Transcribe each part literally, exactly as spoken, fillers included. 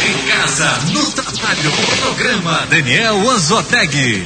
Em casa, no trabalho, programa Daniel Anzotegui.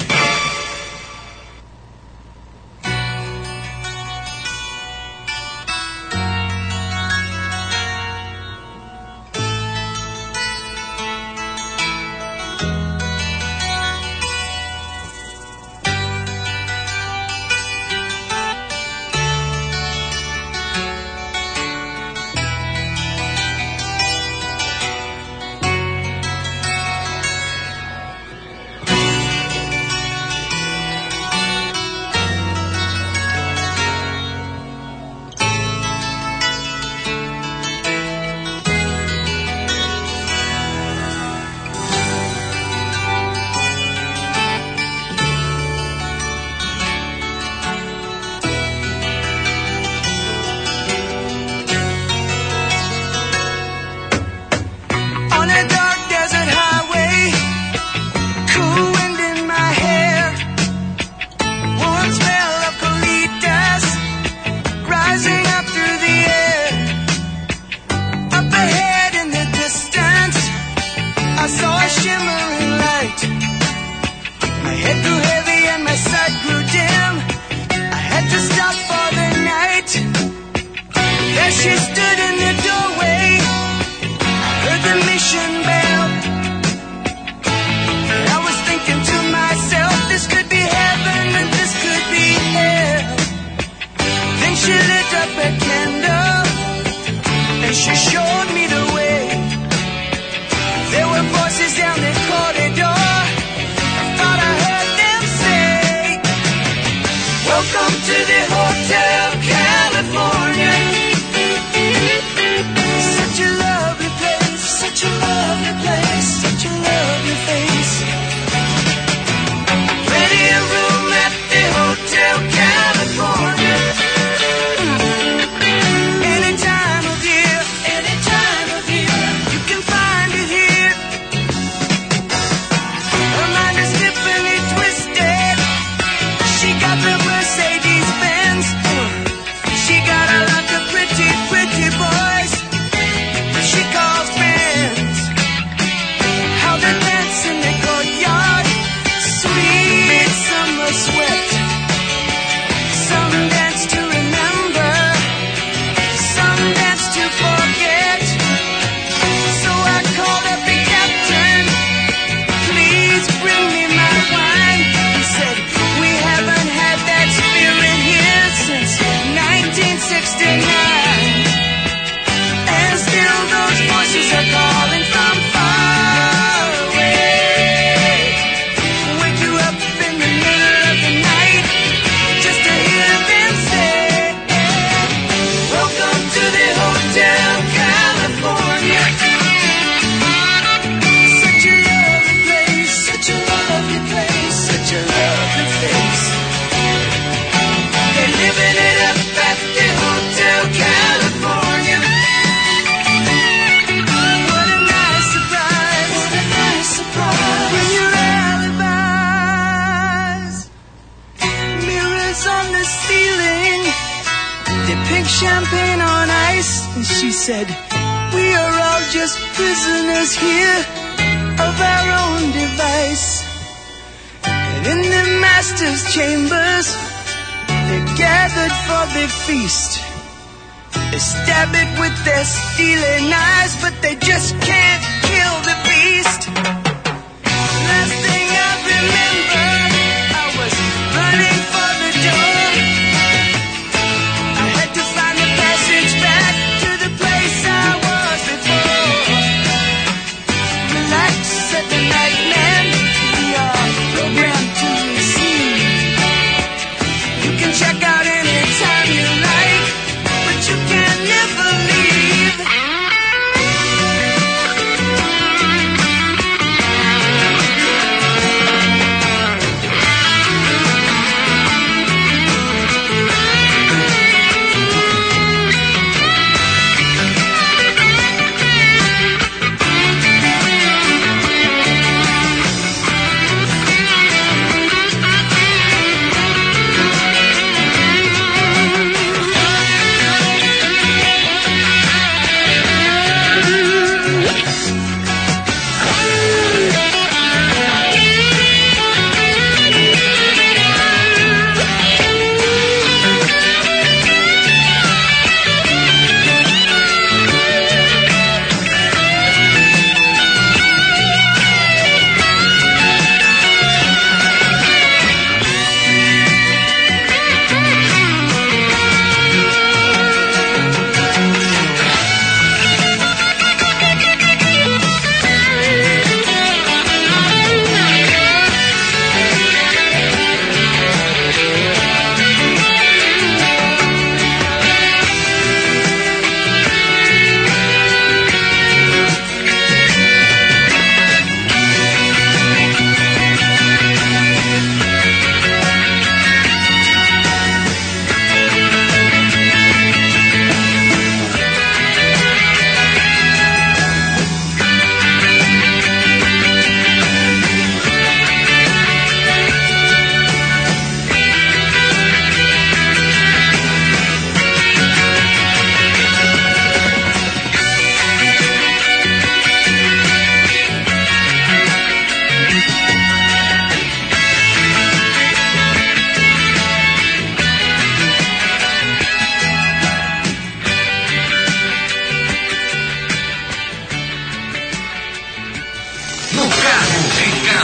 Anytime you like, but you can never leave.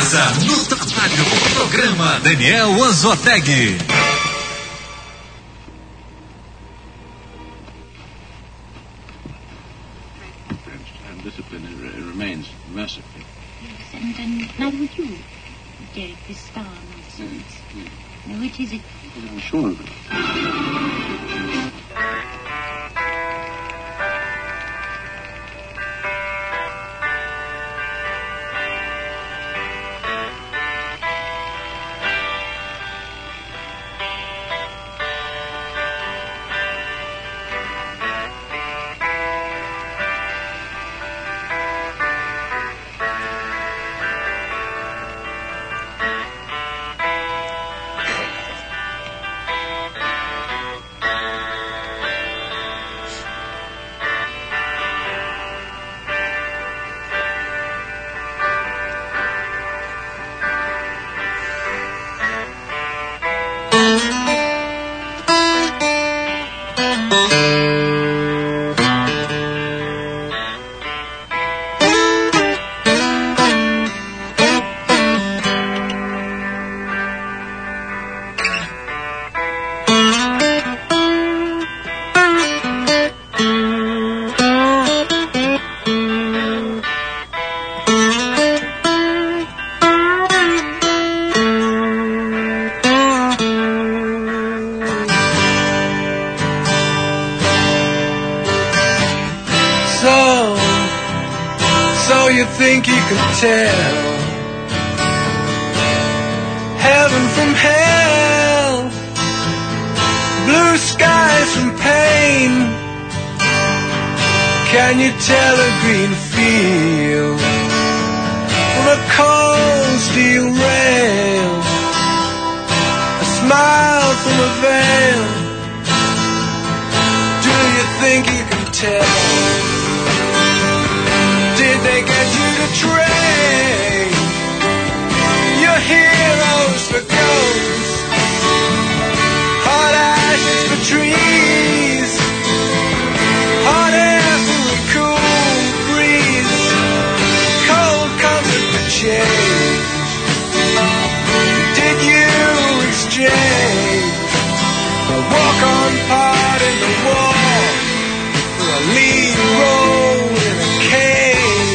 casa, no trabalho. Programa Daniel Anzoateg. Discipline remains mercifully. Yes, and, and neither would you, Derek, this star nonsense. Yes, yes. Now, which is it? I'm sure of it. think you can tell heaven from hell, blue skies from pain? Can you tell a green field from a cold steel rail, a smile from a veil? Do you think you can tell? Did they get you to trade your heroes for ghosts, hot ashes for trees, hot air for a cool breeze, cold comfort for change? Did you exchange a walk-on part in the wall for a lead role in a cage?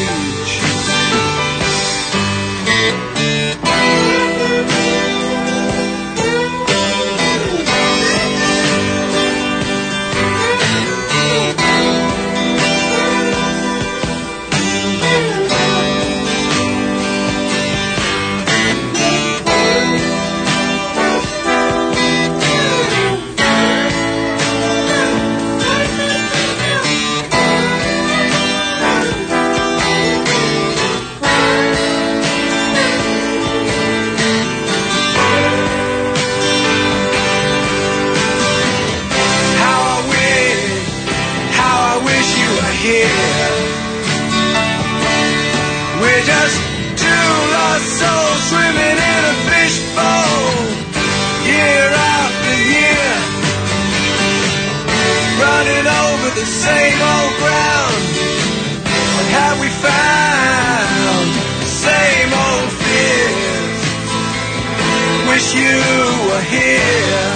The same old ground, and have we found the same old fears? Wish you were here.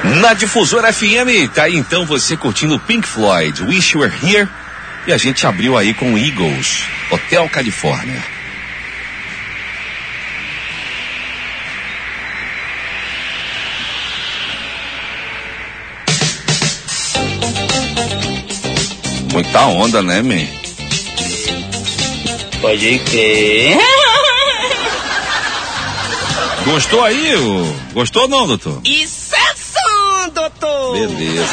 Na Difusora F M, tá aí então você curtindo Pink Floyd, Wish You Were Here, e a gente abriu aí com Eagles, Hotel California. Muita onda, né, man? Pode crer. Gostou aí? O... Gostou ou não, doutor? Isso é som, doutor! Beleza.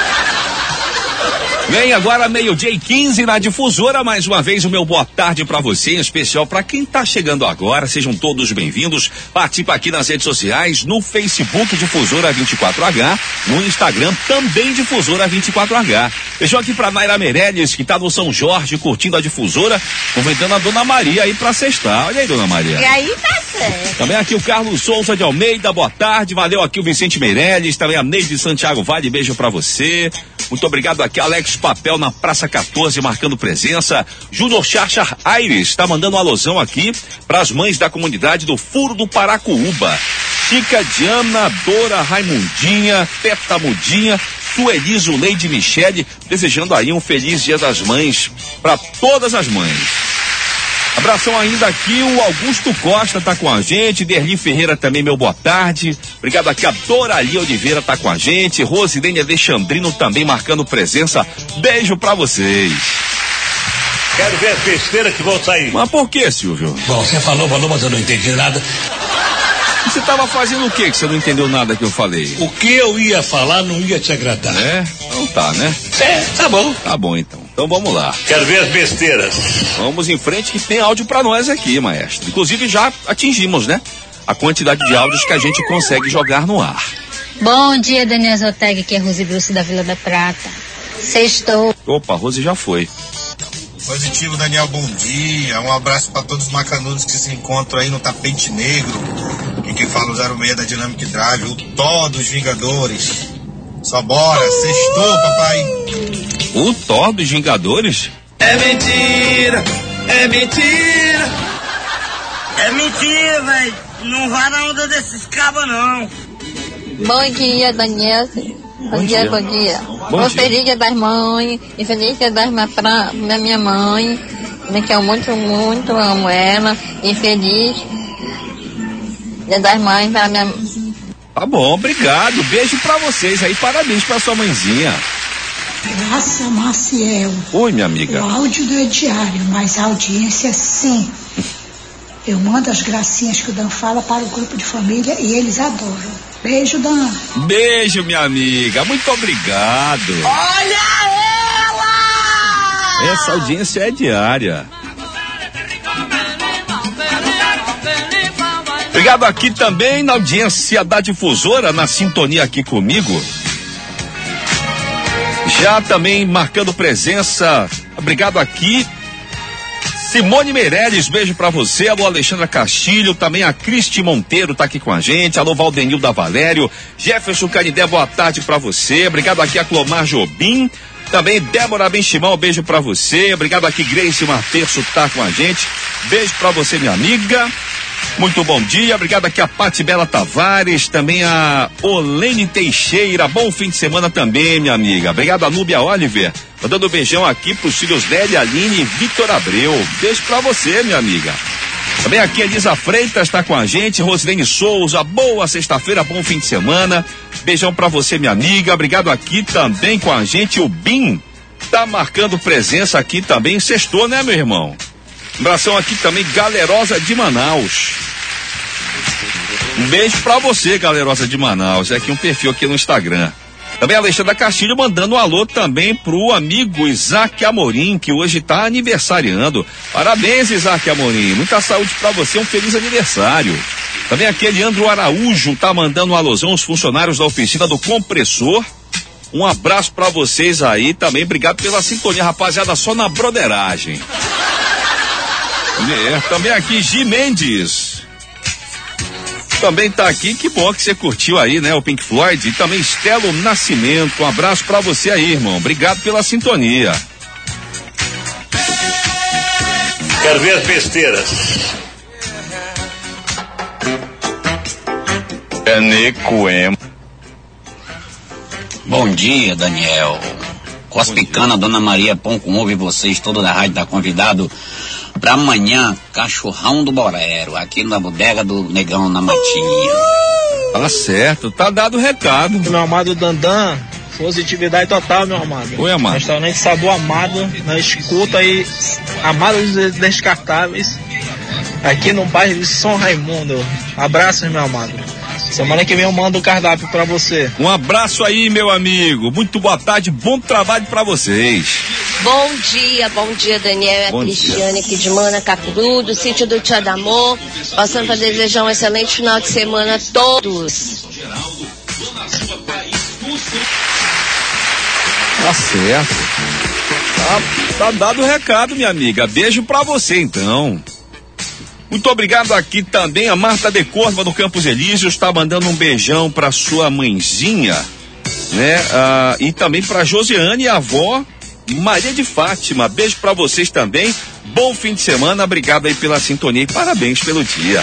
Vem agora, meio-dia e quinze na Difusora, mais uma vez o meu boa tarde pra você, em especial pra quem tá chegando agora, sejam todos bem-vindos, participa aqui nas redes sociais, no Facebook Difusora vinte e quatro H, no Instagram também Difusora vinte e quatro H. Beijão aqui pra Naira Meirelles, que tá no São Jorge, curtindo a Difusora, convidando a Dona Maria aí pra sextar. Olha aí, Dona Maria. E aí tá certo. Também aqui o Carlos Souza de Almeida, boa tarde, valeu aqui o Vicente Meirelles, também a Neide Santiago Vale, beijo pra você. Muito obrigado aqui, Alex Papel na Praça quatorze, marcando presença. Júnior Charchar Aires está mandando um alusão aqui para as mães da comunidade do Furo do Paracuúba. Chica, Diana, Dora, Raimundinha, Teta Mudinha, Sueli, Zuleide, Michele, desejando aí um feliz Dia das Mães para todas as mães. Abração ainda aqui, o Augusto Costa tá com a gente, Derli Ferreira também, meu boa tarde. Obrigado aqui, a Dorali Oliveira tá com a gente, Rosilene Alexandrino também marcando presença. Beijo pra vocês. Quero ver as besteiras que vão sair. Mas por que, Silvio? Bom, você falou, falou, mas eu não entendi nada. Você tava fazendo o que que você não entendeu nada que eu falei? O que eu ia falar não ia te agradar. É? Então tá, né? É, tá bom. Tá bom então. Então vamos lá. Quero ver as besteiras. Vamos em frente que tem áudio pra nós aqui, maestro. Inclusive já atingimos, né? A quantidade de áudios que a gente consegue jogar no ar. Bom dia, Daniel Zoteg, aqui é Rose Bruce da Vila da Prata. Sextou. Opa, a Rose já foi. Positivo, Daniel, bom dia. Um abraço para todos os macanudos que se encontram aí no tapete negro. E quem fala o zero seis da Dynamic Drive, o Thor dos Vingadores. Só bora, sextou, papai. O Thor dos Vingadores? É mentira, é mentira. É mentira, velho. Não vai na onda desses cabos, não. Bom dia, Daniel. Bom, bom dia, dia, bom dia. Bom dia. Feliz Dia das Mães e feliz Dia das Mães pra minha mãe, que eu muito, muito amo ela. E feliz Dia das Mães para minha... Tá bom, obrigado. Beijo pra vocês aí, parabéns pra sua mãezinha. Graça Maciel. Oi, minha amiga. O áudio do diário, mas a audiência sim. Eu mando as gracinhas que o Dan fala para o grupo de família e eles adoram. Beijo, Dan. Beijo, minha amiga. Muito obrigado. Olha ela! Essa audiência é diária. Obrigado aqui também na audiência da Difusora, na sintonia aqui comigo. Já também marcando presença. Obrigado aqui. Simone Meirelles, beijo pra você. Alô, Alexandra Castilho, também a Cristi Monteiro tá aqui com a gente. Alô, Valdenil da Valério. Jefferson Canidé, boa tarde pra você. Obrigado aqui a Clomar Jobim. Também Débora Benchimão, beijo pra você. Obrigado aqui, Grace Marterço tá com a gente. Beijo pra você, minha amiga. Muito bom dia, obrigado aqui a Pati Bela Tavares, também a Olene Teixeira, bom fim de semana também, minha amiga. Obrigado a Núbia Oliver, mandando um beijão aqui pros filhos Nélia, Aline e Victor Abreu. Beijo pra você, minha amiga. Também aqui a Elisa Freitas tá com a gente, Rosilene Souza, boa sexta-feira, bom fim de semana. Beijão pra você, minha amiga. Obrigado aqui também com a gente, o Bim, tá marcando presença aqui também, sextou, né, meu irmão? Abração aqui também, Galerosa de Manaus. Um beijo pra você, Galerosa de Manaus. É aqui um perfil aqui no Instagram. Também a Alexandra Castilho mandando um alô também pro amigo Isaac Amorim, que hoje tá aniversariando. Parabéns, Isaac Amorim. Muita saúde pra você, um feliz aniversário. Também aqui, Leandro Araújo tá mandando um alôzão aos funcionários da oficina do compressor. Um abraço pra vocês aí também. Obrigado pela sintonia, rapaziada, só na broderagem. É, também aqui, Gi Mendes. Também tá aqui, que bom que você curtiu aí, né, o Pink Floyd. E também Estelo Nascimento, um abraço pra você aí, irmão. Obrigado pela sintonia. Quero ver as besteiras. É Necoema. Bom dia, Daniel. Cospicana, Dona Maria Pão com ovo e vocês, toda da rádio, tá convidado pra amanhã, cachorrão do Borero, aqui na bodega do Negão, na Matinha. Tá certo, tá dado o recado. Meu amado Dandan, positividade total, meu amado. Oi, amado. Restaurante Sabor Amado, na escuta aí, Amados Descartáveis, aqui no bairro de São Raimundo. Abraços, meu amado. Semana que vem eu mando o cardápio pra você. Um abraço aí, meu amigo. Muito boa tarde, bom trabalho pra vocês. Bom dia, bom dia, Daniel. É a Cristiane aqui de Manacapuru, do sítio do Tia Damor. Passando para desejar um excelente final de semana a todos. Tá certo. Tá, tá dado o recado, minha amiga. Beijo pra você, então. Muito obrigado aqui também a Marta de Corva do Campos Elíseos, está mandando um beijão para sua mãezinha, né? Ah, e também para Josiane e a avó Maria de Fátima. Beijo para vocês também. Bom fim de semana, obrigado aí pela sintonia e parabéns pelo dia.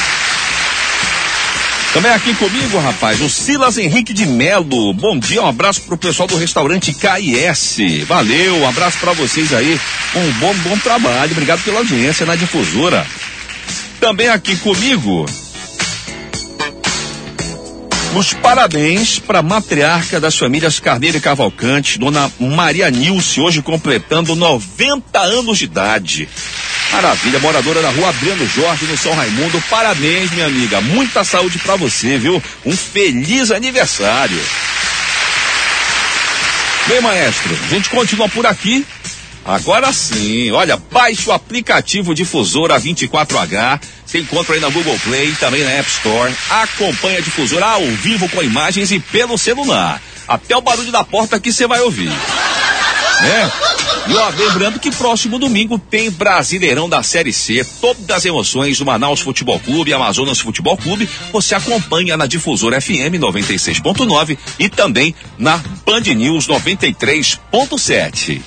Também aqui comigo, rapaz, o Silas Henrique de Melo. Bom dia, um abraço pro pessoal do restaurante K S. Valeu, um abraço para vocês aí. Um bom, bom trabalho. Obrigado pela audiência na difusora. Também aqui comigo, os parabéns para a matriarca das famílias Carneiro e Cavalcante, Dona Maria Nilce, hoje completando noventa anos de idade. Maravilha, moradora da rua Adriano Jorge, no São Raimundo. Parabéns, minha amiga, muita saúde para você, viu? Um feliz aniversário. Bem, maestro, a gente continua por aqui. Agora sim, olha, baixe o aplicativo Difusora vinte e quatro H, você encontra aí na Google Play, também na App Store, acompanha a Difusora ao vivo com imagens e pelo celular, até o barulho da porta que você vai ouvir, né? E ó, lembrando que próximo domingo tem Brasileirão da Série C, todas as emoções do Manaus Futebol Clube e Amazonas Futebol Clube, você acompanha na Difusora F M noventa e seis ponto nove e também na Band News noventa e três ponto sete.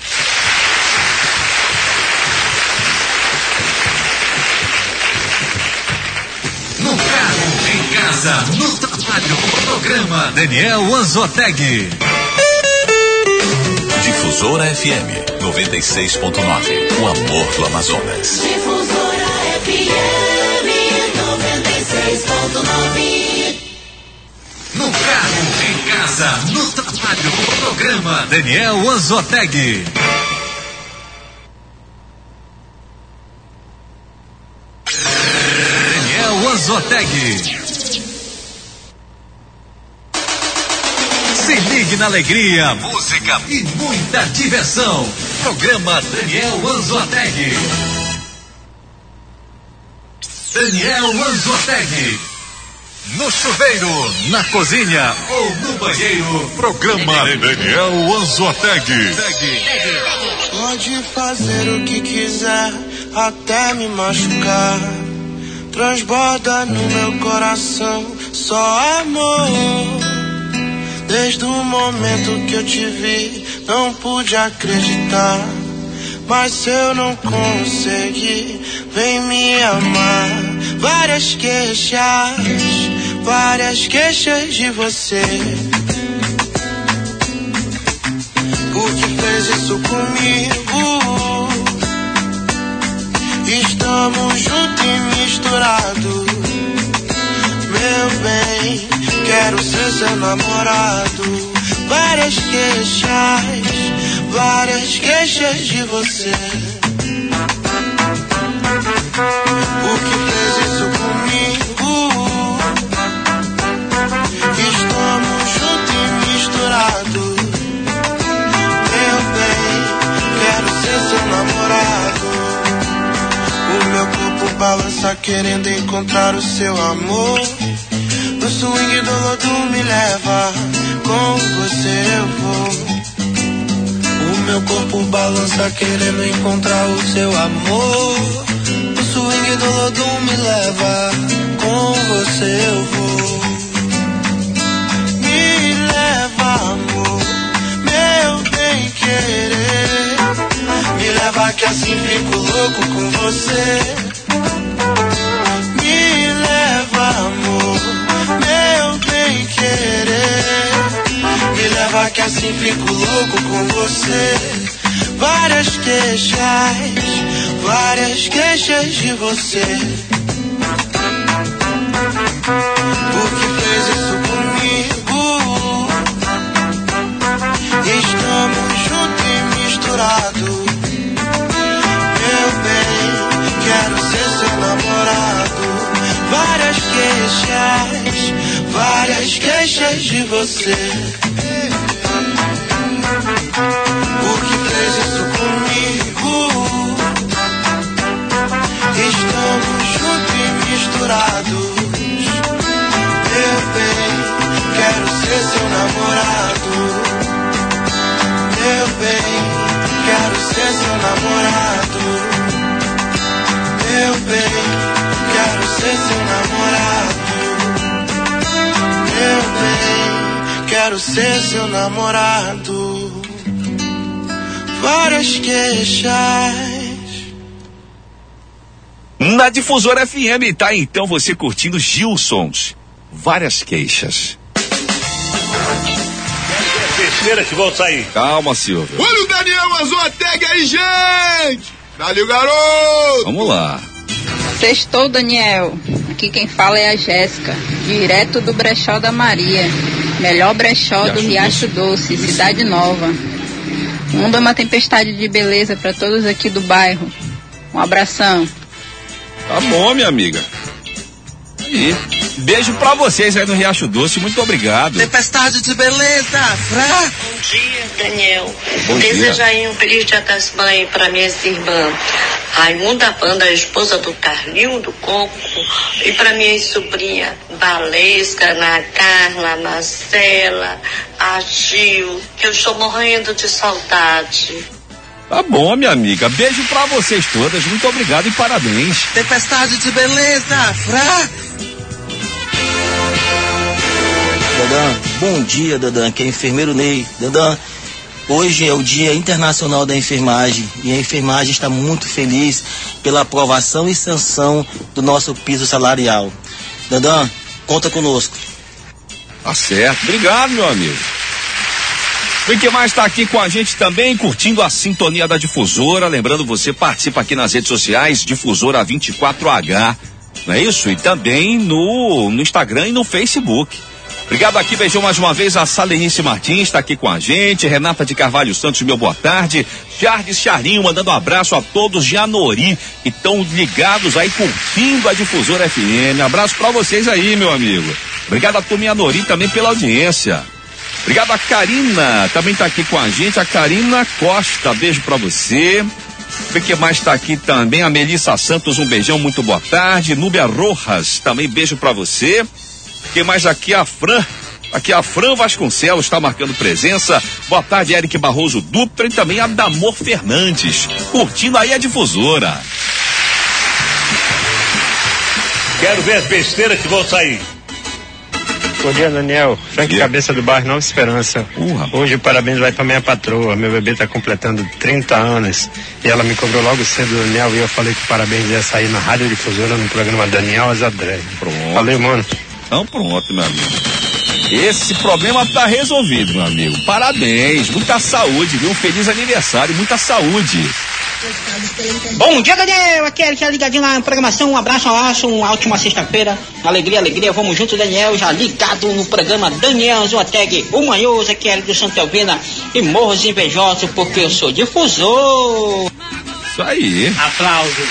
No carro, em casa, no trabalho, programa Daniel Anzotegui. Difusora F M noventa e seis ponto nove, o amor do Amazonas. Difusora F M noventa e seis ponto nove. No carro, em casa, no trabalho, programa Daniel Anzotegui. Anzotegui. Se ligue na alegria, música e muita diversão. Programa Daniel Anzotegui. Daniel Anzotegui. No chuveiro, na cozinha ou no banheiro. Programa Daniel Anzotegui. Pode fazer o que quiser, até me machucar. Transborda no meu coração só amor. Desde o momento que eu te vi, não pude acreditar. Mas se eu não consegui, vem me amar. Várias queixas, várias queixas de você. Por que fez isso comigo? Estamos juntos e misturados. Meu bem, quero ser seu namorado. Várias queixas, várias queixas de você. Por que fez isso comigo? Estamos juntos e misturados. Meu bem, quero ser seu namorado. O meu corpo balança querendo encontrar o seu amor. No swing do lodo me leva, com você eu vou. O meu corpo balança querendo encontrar o seu amor. No swing do lodo me leva, com você eu vou. Me leva, amor, meu bem querer. Me leva que assim fico louco com você. Me leva, amor, meu bem querer. Me leva que assim fico louco com você. Várias queixas, várias queixas de você. Por que fez isso comigo? Estamos juntos e misturados. Meu bem, quero ser seu namorado. Várias queixas, várias queixas de você. Por que fez isso comigo? Estamos juntos e misturados. Meu bem, quero ser seu namorado. Meu bem, quero ser seu namorado. Meu bem, quero ser seu namorado. Meu bem, quero ser seu namorado. Várias queixas. Na Difusora F M, tá então você curtindo Gilsons. Várias queixas. Besteira que vão sair. Calma, Silvio. Olha o Daniel Azoateg aí, gente! Dá-lhe o garoto! Vamos lá. Sextou, Daniel. Aqui quem fala é a Jéssica, direto do Brechó da Maria. Melhor brechó do Riacho Doce, Cidade Nova. Manda uma tempestade de beleza para todos aqui do bairro. Um abração. Tá bom, minha amiga. E beijo pra vocês aí no Riacho Doce, muito obrigado. Tempestade de beleza, Fra. Bom dia, Daniel. Bom Deseja dia. aí um feliz dia das mães para minhas irmãs. Raimunda Banda, a esposa do Carlinho do Coco, e para minhas sobrinhas Valesca, Ana Carla, Marcela, a Gil, que eu estou morrendo de saudade. Tá bom, minha amiga. Beijo pra vocês todas, muito obrigado e parabéns. Tempestade de beleza, Fra. Dadã, bom dia, Dadã, aqui é enfermeiro Ney. Dadã, hoje é o Dia Internacional da Enfermagem e a enfermagem está muito feliz pela aprovação e sanção do nosso piso salarial. Dadã, conta conosco. Tá certo, obrigado, meu amigo. E quem mais está aqui com a gente também, curtindo a sintonia da Difusora. Lembrando, você participa aqui nas redes sociais, Difusora vinte e quatro H, não é isso? E também no, no Instagram e no Facebook. Obrigado aqui, beijão mais uma vez a Salenice Martins, está aqui com a gente, Renata de Carvalho Santos, meu boa tarde, Jardes Charinho, mandando um abraço a todos de Anori, que estão ligados aí, curtindo a Difusora F M, abraço para vocês aí, meu amigo. Obrigado a turma Anori também pela audiência. Obrigado a Karina, também está aqui com a gente, a Karina Costa, beijo para você. O que mais está aqui também? A Melissa Santos, um beijão, muito boa tarde. Núbia Rojas, também beijo para você. Quem mais aqui? A Fran, aqui a Fran Vasconcelos está marcando presença. Boa tarde, Eric Barroso Dutra, e também a Damor Fernandes, curtindo aí a Difusora. Quero ver as besteiras que vão sair. Bom dia, Daniel. Frank Cabeça do bairro Nova Esperança. Uh, Hoje o parabéns vai pra minha patroa. Meu bebê tá completando trinta anos. E ela me cobrou logo cedo, Daniel, e eu falei que o parabéns ia sair na Rádio Difusora no programa Daniel Azadré. Pronto. Valeu, mano. Então pronto, meu amigo. Esse problema tá resolvido, meu amigo. Parabéns, muita saúde, viu? Feliz aniversário, muita saúde. Bom dia, Daniel. Aqui é Eric, ligadinho na programação. Um abraço, um abraço, uma ótima sexta-feira. Alegria, alegria. Vamos juntos, Daniel. Já ligado no programa Daniel Zoateg, o manhoso. Aqui é Eric do Santa Elvina. E morros invejosos porque eu sou difusor. Isso aí. Aplausos.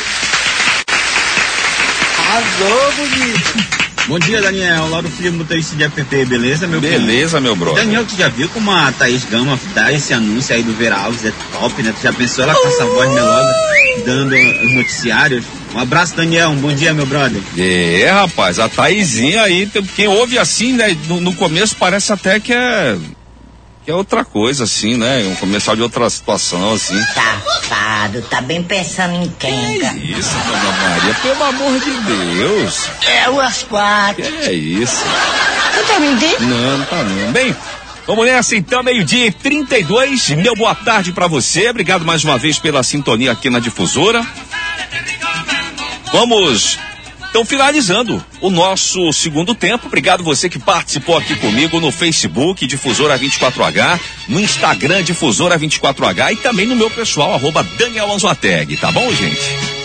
Arrasou, bonito. Bom dia, Daniel. Lauro Filho, motorista de app, beleza, meu filho? Beleza, meu brother. Daniel, tu já viu como a Thaís Gama dá esse anúncio aí do Vera Alves? É top, né? Tu já pensou ela com essa voz melosa, dando os noticiários? Um abraço, Daniel. Um bom dia, meu brother. É, rapaz, a Thaisinha aí, quem ouve assim, né, no, no começo parece até que é... que é outra coisa, assim, né? Um comercial de outra situação, assim. Safado, tá bem pensando em quem, cara? Que isso, Dona Maria, pelo amor de Deus. É umas quatro. Que é isso? Não tá mentindo? Não, não tá não. Bem, vamos nessa então, meio-dia e trinta e dois. Meu boa tarde pra você. Obrigado mais uma vez pela sintonia aqui na Difusora. Vamos Então, finalizando o nosso segundo tempo, obrigado você que participou aqui comigo no Facebook, Difusora vinte e quatro H, no Instagram, Difusora vinte e quatro H e também no meu pessoal, arroba Daniel Anzoateg, tá bom, gente?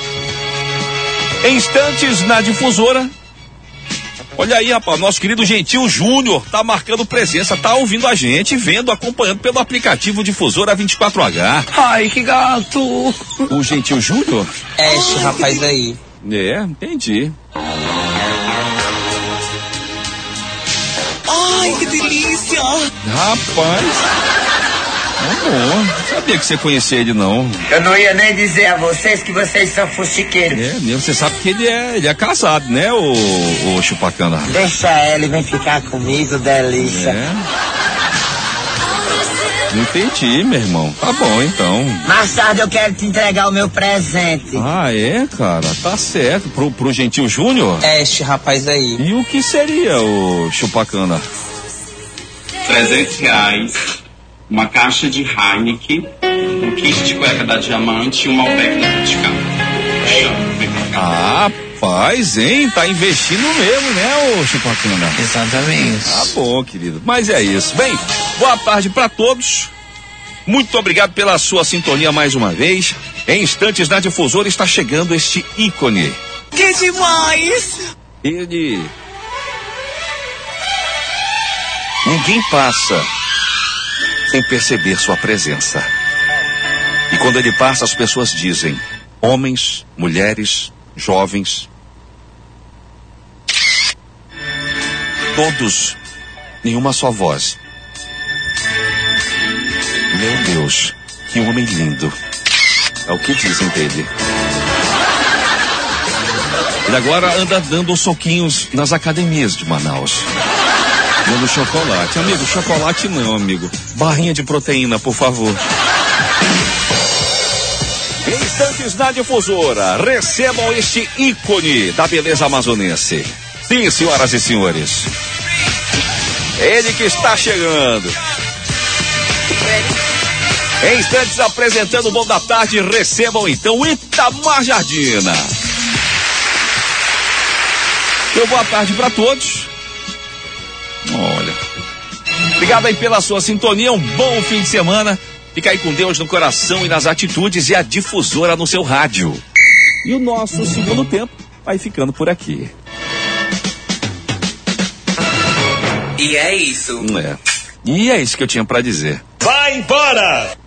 Em instantes, na Difusora, olha aí, rapaz, nosso querido Gentil Júnior tá marcando presença, tá ouvindo a gente, vendo, acompanhando pelo aplicativo Difusora vinte e quatro H. Ai, que gato! O Gentil Júnior? É esse rapaz aí. É, entendi. Ai, que delícia! Rapaz, amor, sabia que você conhecia ele não. Eu não ia nem dizer a vocês que vocês são fuxiqueiros. É mesmo, você sabe que ele é, ele é casado, né, o, o Chupacana? Deixa ele, vem ficar comigo, delícia. É. Entendi, meu irmão. Tá bom, então. Mais tarde eu quero te entregar o meu presente. Ah, é, cara? Tá certo. Pro, pro Gentil Júnior? É este rapaz aí. E o que seria o Chupacana? trezentos reais, uma caixa de Heineken, um kit de cueca da Diamante e um Malbec da Boticário. Ah, rapaz, hein? Tá investindo mesmo, né, ô Chupacana? Exatamente. Tá bom, querido. Mas é isso. Bem, boa tarde pra todos. Muito obrigado pela sua sintonia mais uma vez. Em instantes, na Difusora está chegando este ícone. Que demais! Ele... Ninguém passa sem perceber sua presença. E quando ele passa, as pessoas dizem: homens, mulheres, jovens, todos em uma só voz. Meu Deus, que homem lindo. É o que dizem dele. Ele agora anda dando soquinhos nas academias de Manaus. Dando chocolate. Amigo, chocolate não, amigo. Barrinha de proteína, por favor. Em instantes na Difusora, recebam este ícone da beleza amazonense. Sim, senhoras e senhores. Ele que está chegando. Em instantes, apresentando o Bom da Tarde, recebam então Itamar Jardina. Meu boa tarde para todos. Olha, obrigado aí pela sua sintonia, um bom fim de semana. Fica aí com Deus no coração e nas atitudes e a Difusora no seu rádio. E o nosso segundo tempo vai ficando por aqui. E é isso. É. E é isso que eu tinha para dizer. Vai embora!